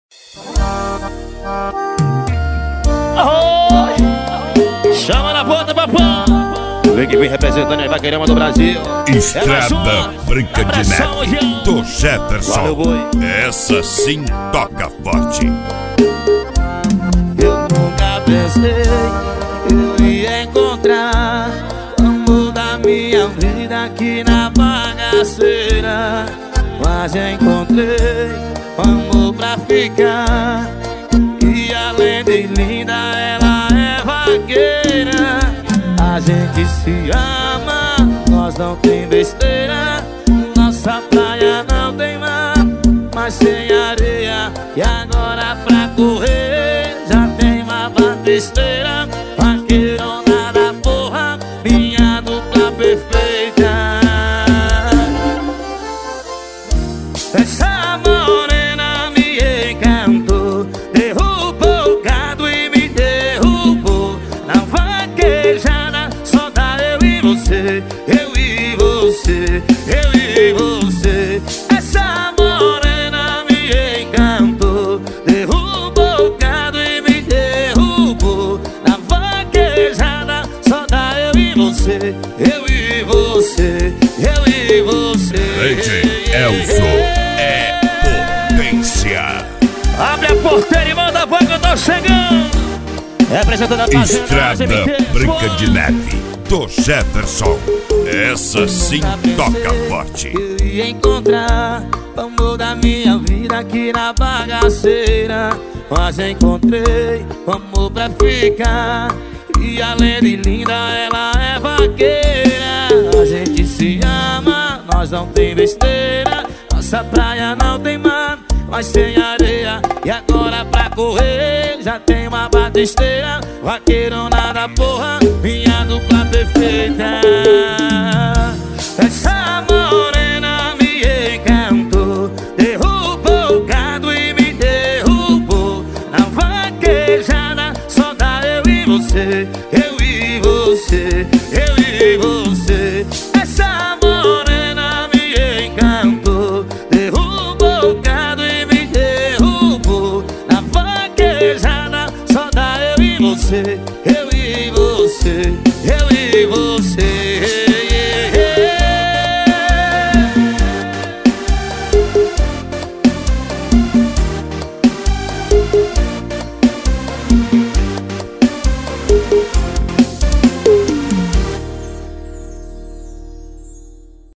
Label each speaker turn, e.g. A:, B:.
A: Chama na ponta, papão. Vem que vem representando a Vaqueirama do Brasil.
B: Estrada Branca de Neve do Jefferson. Essa sim toca forte.
A: Eu nunca pensei eu ia encontrar o amor da minha vida aqui na bagaceira, mas encontrei o amor pra ficar. E além de linda, ela é vaqueira. A gente se ama, nós não tem besteira. Nossa praia não tem mar, mas tem areia. E agora pra correr já tem uma batisteira. Vaqueirona da porra, minha dupla perfeita. Essa morena me encantou, derrubou o gado e me derrubou. Na vaquejada só dá eu e você, eu e você, eu e você. Essa morena me encantou, derrubou o gado e me derrubou. Na vaquejada só dá eu e você, eu e você, eu e você.
B: DJ Elzo é potência.
A: Abre a porteira e manda a voz que eu tô chegando. Representando a
B: Estrada Branca de Neve do Jefferson. Essa sim toca forte.
A: Eu ia encontrar o amor da minha vida aqui na bagaceira, mas encontrei o amor pra ficar. E além de linda, ela é vaqueira. A gente se ama, nós não tem besteira. Nossa praia não tem mar, mas tem areia. E agora pra correr já tem uma batisteira. Vaqueirona da porra, minha dupla perfeita. Essa morena me encantou, derrubou o gado e me derrubou. Na vaquejada só dá eu e você, eu e você, eu e você. Essa morena me encantou, derrubou o gado e me derrubou. Na vaquejada só dá eu e você, eu e você, eu e você.